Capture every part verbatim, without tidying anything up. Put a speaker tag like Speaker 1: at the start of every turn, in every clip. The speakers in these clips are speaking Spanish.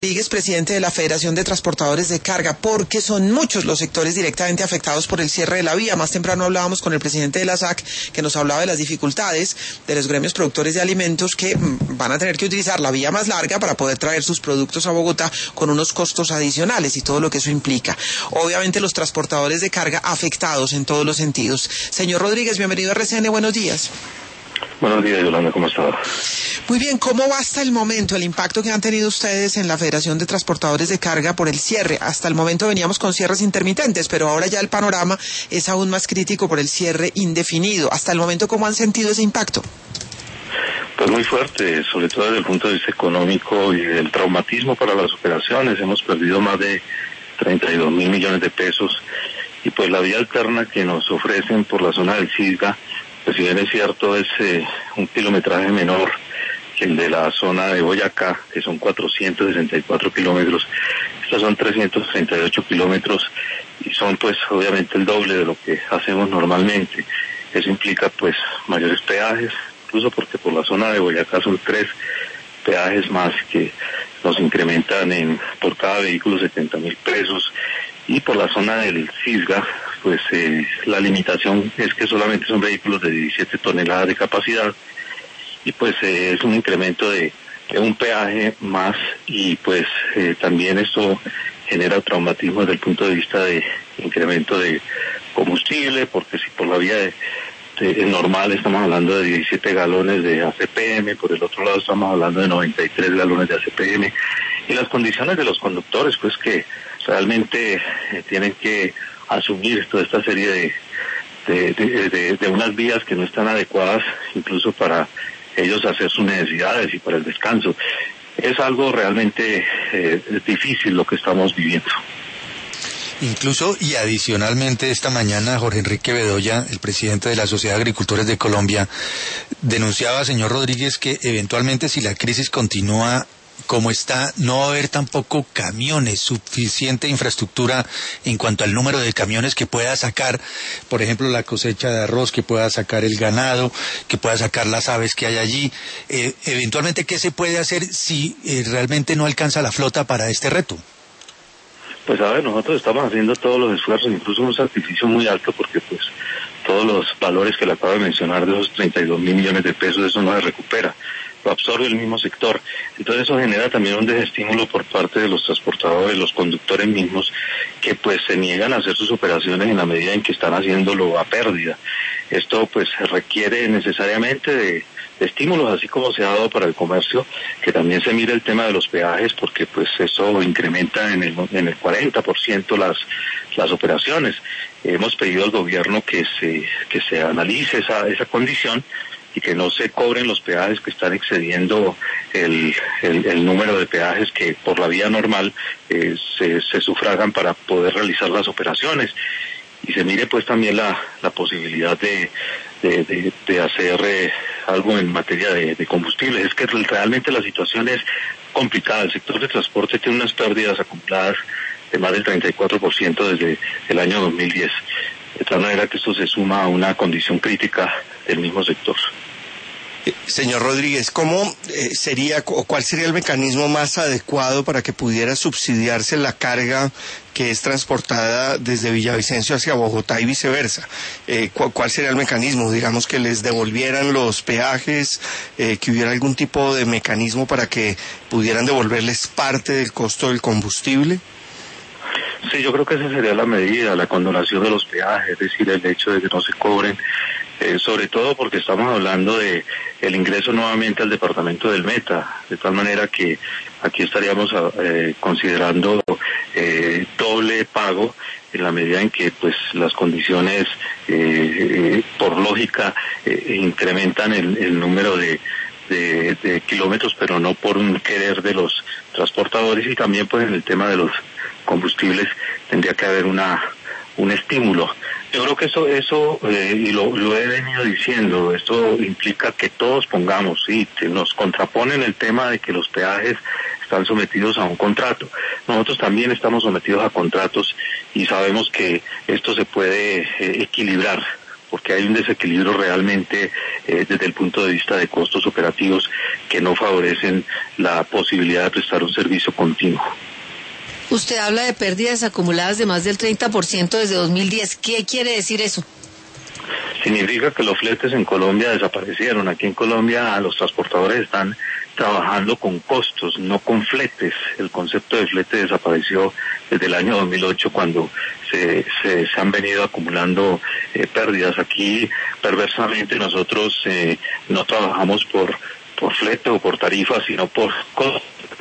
Speaker 1: Rodríguez, presidente de la Federación de Transportadores de Carga, porque son muchos los sectores directamente afectados por el cierre de la vía. Más temprano hablábamos con el presidente de la S A C, que nos hablaba de las dificultades de los gremios productores de alimentos que van a tener que utilizar la vía más larga para poder traer sus productos a Bogotá con unos costos adicionales y todo lo que eso implica. Obviamente los transportadores de carga afectados en todos los sentidos. Señor Rodríguez, bienvenido a R C N, buenos días.
Speaker 2: Buenos días, Yolanda, ¿cómo está?
Speaker 1: Muy bien, ¿cómo va hasta el momento el impacto que han tenido ustedes en la Federación de Transportadores de Carga por el cierre? Hasta el momento veníamos con cierres intermitentes, pero ahora ya el panorama es aún más crítico por el cierre indefinido. Hasta el momento, ¿cómo han sentido ese impacto?
Speaker 2: Pues muy fuerte, sobre todo desde el punto de vista económico y del traumatismo para las operaciones. Hemos perdido más de treinta y dos mil millones de pesos y pues la vía alterna que nos ofrecen por la zona del Cisga, pues si bien es cierto, es eh, un kilometraje menor que el de la zona de Boyacá, que son cuatrocientos sesenta y cuatro kilómetros. Estos son trescientos treinta y ocho kilómetros y son pues obviamente el doble de lo que hacemos normalmente. Eso implica pues mayores peajes, incluso porque por la zona de Boyacá son tres peajes más que nos incrementan en por cada vehículo setenta mil pesos. Y por la zona del Cisga, pues eh, la limitación es que solamente son vehículos de diecisiete toneladas de capacidad y pues eh, es un incremento de, de un peaje más y pues eh, también esto genera traumatismo desde el punto de vista de incremento de combustible, porque si por la vía de, de, normal estamos hablando de diecisiete galones de A C P M, por el otro lado estamos hablando de noventa y tres galones de A C P M, y las condiciones de los conductores pues que realmente eh, tienen que asumir toda esta serie de de, de, de de unas vías que no están adecuadas incluso para ellos hacer sus necesidades y para el descanso. Es algo realmente eh, difícil lo que estamos viviendo.
Speaker 3: Incluso y adicionalmente esta mañana Jorge Enrique Bedoya, el presidente de la Sociedad de Agricultores de Colombia, denunciaba, señor Rodríguez, que eventualmente si la crisis continúa como está, no va a haber tampoco camiones, suficiente infraestructura en cuanto al número de camiones que pueda sacar, por ejemplo, la cosecha de arroz, que pueda sacar el ganado, que pueda sacar las aves que hay allí. Eh, eventualmente, ¿qué se puede hacer si eh, realmente no alcanza la flota para este reto?
Speaker 2: Pues a ver, nosotros estamos haciendo todos los esfuerzos, incluso un sacrificio muy alto, porque pues todos los valores que le acabo de mencionar de esos treinta y dos mil millones de pesos, eso no se recupera, lo absorbe el mismo sector. Entonces eso genera también un desestímulo por parte de los transportadores, los conductores mismos, que pues se niegan a hacer sus operaciones en la medida en que están haciéndolo a pérdida. Esto pues requiere necesariamente de, de estímulos, así como se ha dado para el comercio, que también se mire el tema de los peajes, porque pues eso incrementa en el, en el cuarenta por ciento las, las operaciones. Hemos pedido al gobierno que se, que se analice esa, esa condición y que no se cobren los peajes que están excediendo el, el, el número de peajes que por la vía normal eh, se, se sufragan para poder realizar las operaciones. Y se mire pues también la, la posibilidad de, de, de, de hacer eh, algo en materia de, de combustibles. Es que realmente la situación es complicada. El sector de transporte tiene unas pérdidas acumuladas de más del treinta y cuatro por ciento desde el año dos mil diez. De tal manera que esto se suma a una condición crítica del mismo sector.
Speaker 4: Señor Rodríguez, ¿cómo eh, sería o cuál sería el mecanismo más adecuado para que pudiera subsidiarse la carga que es transportada desde Villavicencio hacia Bogotá y viceversa? Eh, ¿cu ¿Cuál sería el mecanismo? Digamos que les devolvieran los peajes, eh, que hubiera algún tipo de mecanismo para que pudieran devolverles parte del costo del combustible.
Speaker 2: Sí, yo creo que esa sería la medida, la condonación de los peajes, es decir, el hecho de que no se cobren, eh, sobre todo porque estamos hablando de el ingreso nuevamente al departamento del Meta, de tal manera que aquí estaríamos eh, considerando eh, doble pago en la medida en que pues las condiciones eh, eh, por lógica eh, incrementan el, el número de De, de kilómetros, pero no por un querer de los transportadores, y también pues en el tema de los combustibles tendría que haber una un estímulo. Yo creo que eso, eso eh, y lo, lo he venido diciendo, esto implica que todos pongamos, sí, que nos contraponen el tema de que los peajes están sometidos a un contrato. Nosotros también estamos sometidos a contratos y sabemos que esto se puede eh, equilibrar, porque hay un desequilibrio realmente eh, desde el punto de vista de costos operativos que no favorecen la posibilidad de prestar un servicio continuo.
Speaker 5: Usted habla de pérdidas acumuladas de más del treinta por ciento desde dos mil diez. ¿Qué quiere decir eso?
Speaker 2: Significa que los fletes en Colombia desaparecieron. Aquí en Colombia los transportadores están trabajando con costos, no con fletes. El concepto de flete desapareció desde el año dos mil ocho, cuando se, se, se han venido acumulando eh, pérdidas. Aquí, perversamente, nosotros eh, no trabajamos por, por flete o por tarifa, sino por costos.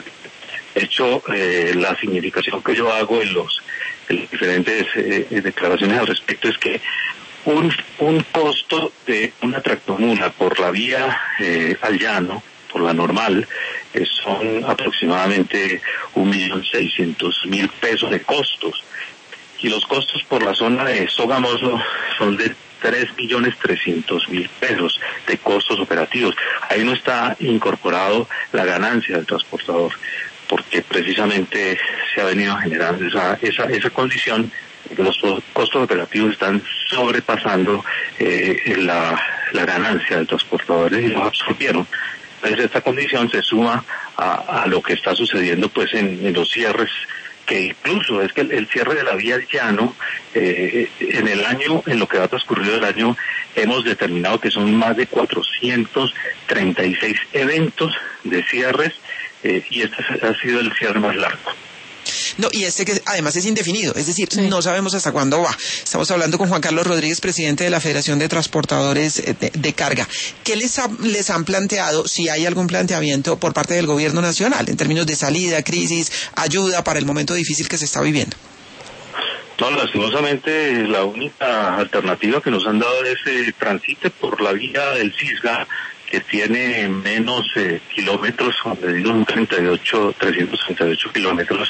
Speaker 2: De hecho, eh, la significación que yo hago en los en las diferentes eh, declaraciones al respecto es que un, un costo de una tractomula por la vía eh, al llano, por la normal, eh, son aproximadamente un millón seiscientos mil pesos de costos. Y los costos por la zona de Sogamoso son de tres millones trescientos mil pesos de costos operativos. Ahí no está incorporado la ganancia del transportador, porque precisamente se ha venido generando esa, esa, esa condición de que los costos operativos están sobrepasando eh, la, la ganancia del transportador y los absorbieron. Entonces esta condición se suma a, a lo que está sucediendo pues en, en los cierres, que incluso es que el, el cierre de la vía al llano, eh, en el año, en lo que va transcurrido el año, hemos determinado que son más de cuatrocientos treinta y seis eventos de cierres, eh, y este ha sido el cierre más largo.
Speaker 1: No, y este que además es indefinido, es decir,
Speaker 5: sí.
Speaker 1: no sabemos hasta cuándo va. Estamos hablando con Juan Carlos Rodríguez, presidente de la Federación de Transportadores de, de Carga. ¿Qué les, ha, les han planteado, si hay algún planteamiento por parte del gobierno nacional, en términos de salida, crisis, ayuda para el momento difícil que se está viviendo?
Speaker 2: No, lastimosamente la única alternativa que nos han dado es eh, transite por la vía del Cisga, que tiene menos eh, kilómetros, donde digo treinta y ocho, trescientos treinta y ocho kilómetros,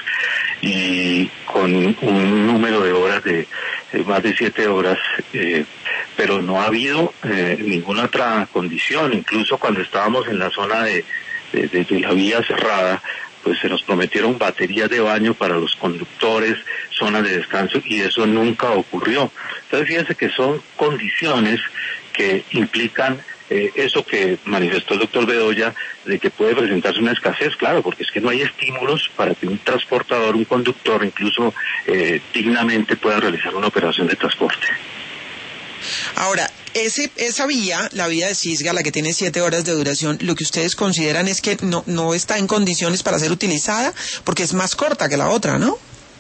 Speaker 2: y con un número de horas de eh, más de siete horas, eh, pero no ha habido eh, ninguna otra condición. Incluso cuando estábamos en la zona de, de, de, de la vía cerrada, pues se nos prometieron baterías de baño para los conductores, zonas de descanso, y eso nunca ocurrió. Entonces fíjense que son condiciones que implican Eh, eso que manifestó el doctor Bedoya, de que puede presentarse una escasez, claro, porque es que no hay estímulos para que un transportador, un conductor, incluso eh, dignamente pueda realizar una operación de transporte.
Speaker 1: Ahora, ese, esa vía, la vía de Cisga, la que tiene siete horas de duración, lo que ustedes consideran es que no, no está en condiciones para ser utilizada, porque es más corta que la otra, ¿no?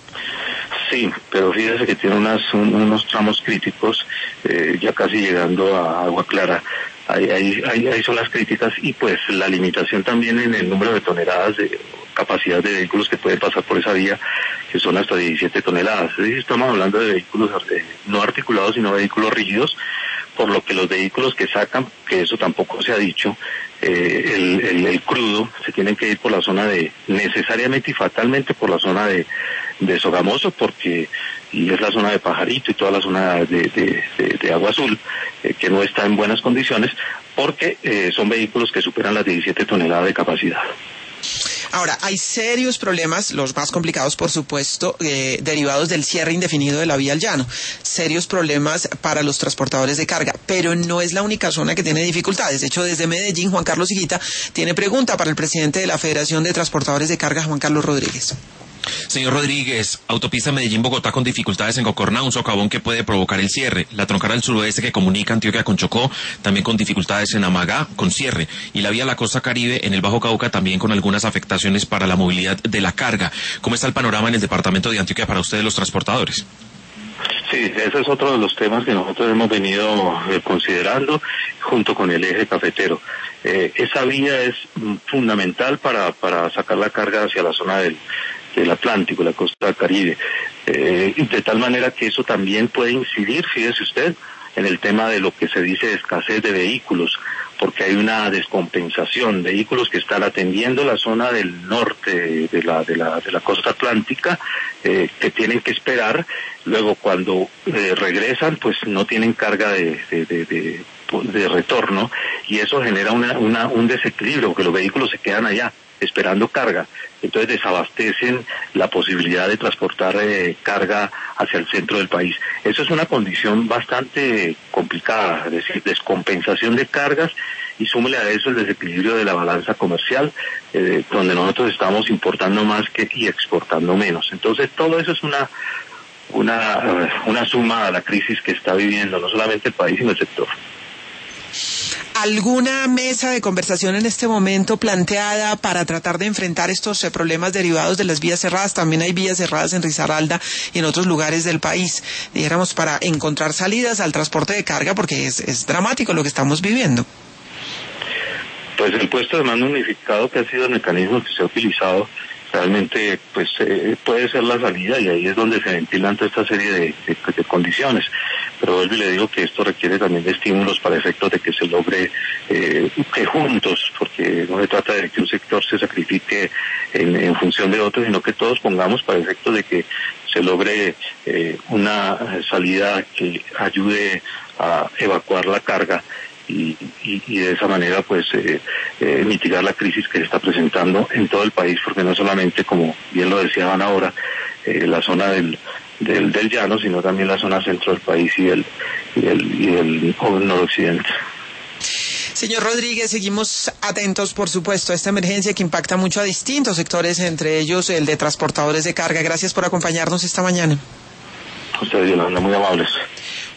Speaker 2: Sí, pero fíjese que tiene unas, un, unos tramos críticos, eh, ya casi llegando a Agua Clara. Ahí, ahí, ahí, ahí son las críticas, y pues la limitación también en el número de toneladas de capacidad de vehículos que pueden pasar por esa vía, que son hasta diecisiete toneladas. Es decir, estamos hablando de vehículos eh, no articulados, sino vehículos rígidos, por lo que los vehículos que sacan, que eso tampoco se ha dicho, eh, el, el, el crudo, se tienen que ir por la zona de, necesariamente y fatalmente por la zona de, de Sogamoso, porque y es la zona de Pajarito y toda la zona de, de, de, de Agua Azul, eh, que no está en buenas condiciones, porque eh, son vehículos que superan las diecisiete toneladas de capacidad.
Speaker 1: Ahora, hay serios problemas, los más complicados, por supuesto, eh, derivados del cierre indefinido de la vía al llano. Serios problemas para los transportadores de carga, pero no es la única zona que tiene dificultades. De hecho, desde Medellín, Juan Carlos Higuita tiene pregunta para el presidente de la Federación de Transportadores de Carga, Juan Carlos Rodríguez.
Speaker 6: Señor Rodríguez, autopista Medellín-Bogotá con dificultades en Cocorná, un socavón que puede provocar el cierre. La troncal al suroeste que comunica Antioquia con Chocó, también con dificultades en Amagá, con cierre. Y la vía a la costa Caribe en el Bajo Cauca también con algunas afectaciones para la movilidad de la carga. ¿Cómo está el panorama en el departamento de Antioquia para ustedes los transportadores?
Speaker 2: Sí, ese es otro de los temas que nosotros hemos venido eh, considerando junto con el eje cafetero. Eh, esa vía es mm, fundamental para, para sacar la carga hacia la zona del del Atlántico, la costa Caribe, eh, de tal manera que eso también puede incidir, fíjese usted, en el tema de lo que se dice de escasez de vehículos, porque hay una descompensación, vehículos que están atendiendo la zona del norte de la de la de la costa atlántica, eh, que tienen que esperar, luego cuando eh, regresan, pues no tienen carga de, de, de, de de retorno, y eso genera una, una, un desequilibrio, porque los vehículos se quedan allá. esperando carga. Entonces desabastecen la posibilidad de transportar eh, carga hacia el centro del país. Eso es una condición bastante complicada, es decir, descompensación de cargas, y súmele a eso el desequilibrio de la balanza comercial, eh, donde nosotros estamos importando más que y exportando menos. Entonces todo eso es una una una suma a la crisis que está viviendo no solamente el país sino el sector.
Speaker 1: ¿Alguna mesa de conversación en este momento planteada para tratar de enfrentar estos eh, problemas derivados de las vías cerradas? También hay vías cerradas en Risaralda y en otros lugares del país, dijéramos, para encontrar salidas al transporte de carga, porque es, es dramático lo que estamos viviendo.
Speaker 2: Pues el puesto de mando unificado, que ha sido el mecanismo que se ha utilizado, realmente pues eh, puede ser la salida, y ahí es donde se ventilan toda esta serie de, de, de condiciones. Pero vuelvo y le digo que esto requiere también de estímulos para efectos de que se logre eh, que juntos, porque no se trata de que un sector se sacrifique en, en función de otro, sino que todos pongamos para efectos de que se logre eh, una salida que ayude a evacuar la carga. Y, y, y de esa manera pues eh, eh, mitigar la crisis que se está presentando en todo el país, porque no solamente, como bien lo decían ahora, eh, la zona del, del del llano, sino también la zona centro del país y el y el, y el noroccidente.
Speaker 1: Señor Rodríguez, seguimos atentos, por supuesto, a esta emergencia que impacta mucho a distintos sectores, entre ellos el de transportadores de carga. Gracias por acompañarnos esta mañana.
Speaker 2: Ustedes, Yolanda, muy amables.